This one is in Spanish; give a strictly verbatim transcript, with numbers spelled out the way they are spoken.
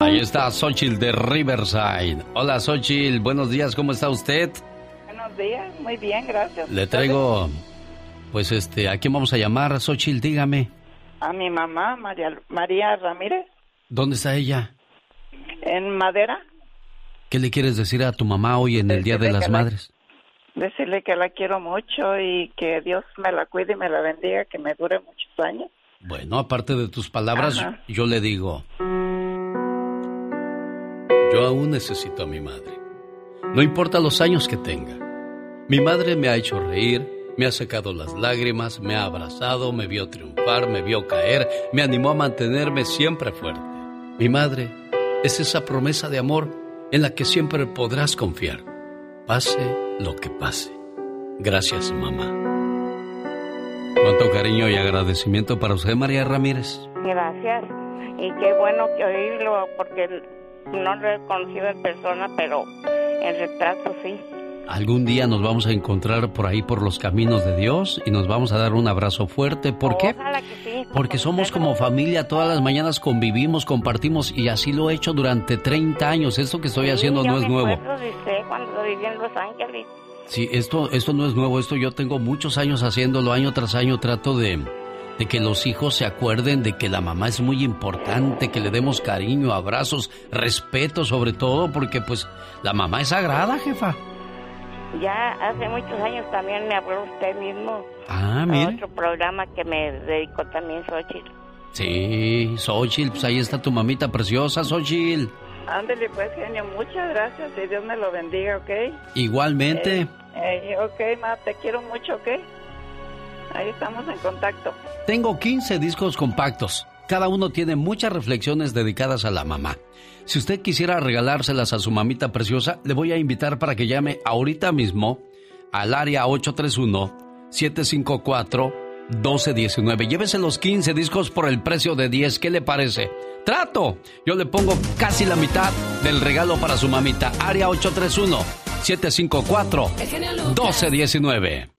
Ahí está Xochitl de Riverside. Hola, Xochitl, buenos días, ¿cómo está usted? Buenos días, muy bien, gracias. Le traigo, pues este, ¿a quién vamos a llamar, Xochitl? Dígame. A mi mamá, María, María Ramírez. ¿Dónde está ella? En Madera. ¿Qué le quieres decir a tu mamá hoy en el Día de las Madres? Decirle que la quiero mucho y que Dios me la cuide y me la bendiga, que me dure muchos años. Bueno, aparte de tus palabras, Ajá. yo le digo, yo aún necesito a mi madre. No importa los años que tenga. Mi madre me ha hecho reír, me ha secado las lágrimas, me ha abrazado, me vio triunfar, me vio caer, me animó a mantenerme siempre fuerte. Mi madre es esa promesa de amor en la que siempre podrás confiar, pase lo que pase. Gracias, mamá. Cuánto cariño y agradecimiento para usted, María Ramírez. Gracias. Y qué bueno que oírlo, porque no lo he conocido en persona, pero en retrato sí. Algún día nos vamos a encontrar por ahí por los caminos de Dios y nos vamos a dar un abrazo fuerte. ¿Por qué? Ojalá que sí. Porque somos como familia, todas las mañanas convivimos, compartimos y así lo he hecho durante treinta años. Esto que estoy Sí, haciendo no yo es me nuevo. acuerdo de usted cuando viví en Los Ángeles. Sí, esto, esto no es nuevo, esto yo tengo muchos años haciéndolo, año tras año trato de, de que los hijos se acuerden de que la mamá es muy importante, que le demos cariño, abrazos, respeto sobre todo, porque pues la mamá es sagrada, jefa. Ya hace muchos años también me habló usted mismo. Ah, A mire. otro programa que me dedicó también Xochitl. Sí, Xochitl, pues ahí está tu mamita preciosa, Xochitl. Ándele pues, genio, muchas gracias y Dios me lo bendiga, ¿ok? Igualmente. Eh, eh, ok, ma, te quiero mucho, ¿ok? Ahí estamos en contacto. Tengo quince discos compactos. Cada uno tiene muchas reflexiones dedicadas a la mamá. Si usted quisiera regalárselas a su mamita preciosa, le voy a invitar para que llame ahorita mismo al área ocho tres uno, siete cinco cuatro, uno dos uno nueve. Llévese los quince discos por el precio de diez. ¿Qué le parece? ¡Trato! Yo le pongo casi la mitad del regalo para su mamita. Área ocho tres uno, siete cinco cuatro, uno dos uno nueve.